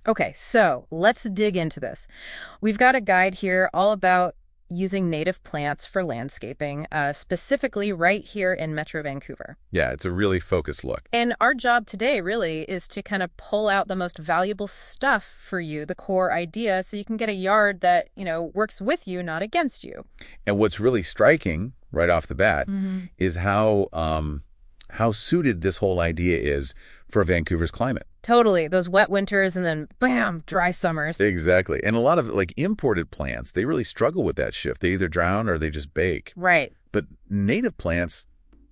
Okay, so let's dig into this. We've got a guide here all about using native plants for landscaping, specifically right here in Metro Vancouver. Yeah, it's a really focused look. And our job today really is to kind of pull out the most valuable stuff for you, the core idea, so you can get a yard that, works with you, not against you. And what's really striking right off the bat is how suited this whole idea is for Vancouver's climate. Totally. Those wet winters and then, bam, dry summers. Exactly. And a lot of imported plants, they really struggle with that shift. They either drown or they just bake. Right. But native plants,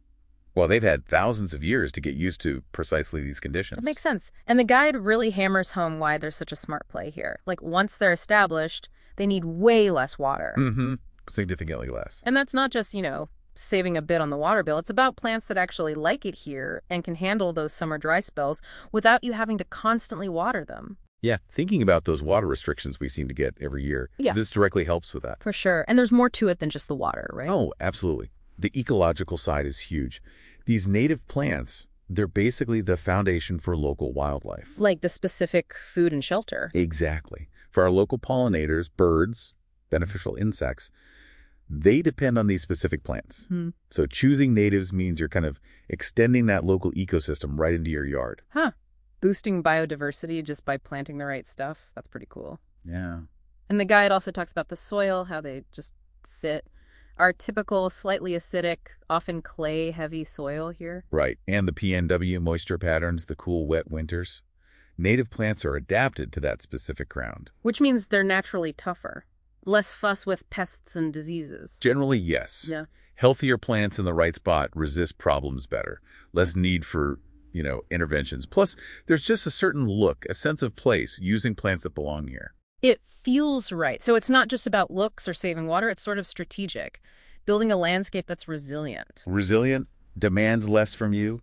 well, they've had thousands of years to get used to precisely these conditions. That makes sense. And the guide really hammers home why there's such a smart play here. Once they're established, they need way less water. Mm-hmm. Significantly less. And that's not just, saving a bit on the water bill. It's about plants that actually like it here and can handle those summer dry spells without you having to constantly water them. Yeah, thinking about those water restrictions we seem to get every year, this directly helps with that. For sure. And there's more to it than just the water, right? Oh, absolutely. The ecological side is huge. These native plants, they're basically the foundation for local wildlife. Like the specific food and shelter. Exactly. For our local pollinators, birds, beneficial insects, they depend on these specific plants. So choosing natives means you're kind of extending that local ecosystem right into your yard. Huh. Boosting biodiversity just by planting the right stuff. That's pretty cool. Yeah. And the guide also talks about the soil, how they just fit our typical slightly acidic, often clay-heavy soil here. Right. And the PNW moisture patterns, the cool, wet winters. Native plants are adapted to that specific ground. Which means they're naturally tougher. Less fuss with pests and diseases. Generally, yes. Yeah. Healthier plants in the right spot resist problems better. Less need for, interventions. Plus, there's just a certain look, a sense of place using plants that belong here. It feels right. So it's not just about looks or saving water. It's sort of strategic. Building a landscape that's resilient. Resilient, demands less from you,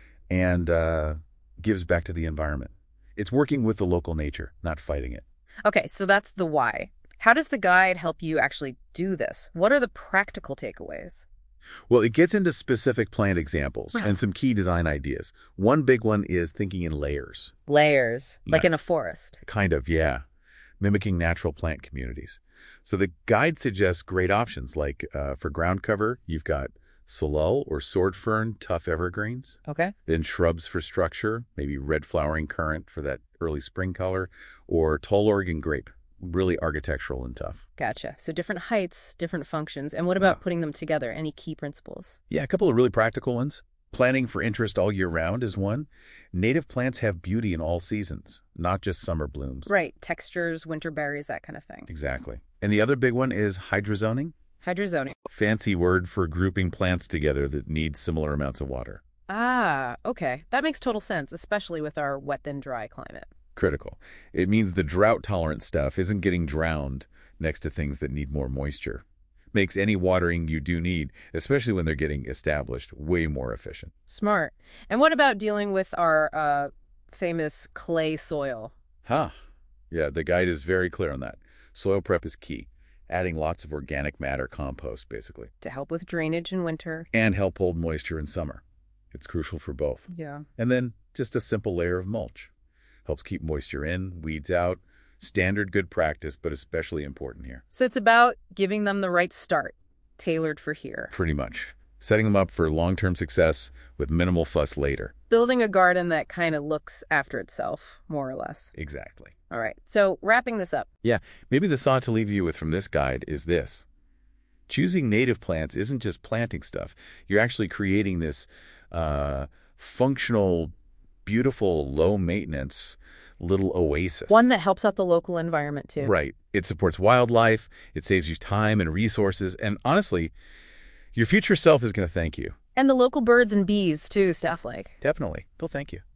and gives back to the environment. It's working with the local nature, not fighting it. Okay, so that's the why. How does the guide help you actually do this? What are the practical takeaways? Well, it gets into specific plant examples and some key design ideas. One big one is thinking in layers. Layers, like in a forest. Kind of, yeah. Mimicking natural plant communities. So the guide suggests great options, like for ground cover, you've got salal or sword fern, tough evergreens. Okay. Then shrubs for structure, maybe red flowering currant for that early spring color, or tall Oregon grape. Really architectural and tough. Gotcha. So different heights, different functions. And what about putting them together? Any key principles? Yeah, a couple of really practical ones. Planting for interest all year round is one. Native plants have beauty in all seasons, not just summer blooms. Right. Textures, winter berries, that kind of thing. Exactly. And the other big one is hydrozoning. Hydrozoning. Fancy word for grouping plants together that need similar amounts of water. Ah, okay. That makes total sense, especially with our wet then dry climate. Critical. It means the drought-tolerant stuff isn't getting drowned next to things that need more moisture. Makes any watering you do need, especially when they're getting established, way more efficient. Smart. And what about dealing with our famous clay soil? Yeah, the guide is very clear on that. Soil prep is key. Adding lots of organic matter compost, basically. To help with drainage in winter. And help hold moisture in summer. It's crucial for both. Yeah. And then just a simple layer of mulch. Helps keep moisture in, weeds out. Standard good practice, but especially important here. So it's about giving them the right start, tailored for here. Pretty much. Setting them up for long-term success with minimal fuss later. Building a garden that kind of looks after itself, more or less. Exactly. All right. So wrapping this up. Yeah, maybe the thought to leave you with from this guide is this. Choosing native plants isn't just planting stuff. You're actually creating this functional, beautiful, low-maintenance little oasis. One that helps out the local environment, too. Right. It supports wildlife, it saves you time and resources, and honestly, your future self is going to thank you. And the local birds and bees, too, stuff like. Definitely. They'll thank you.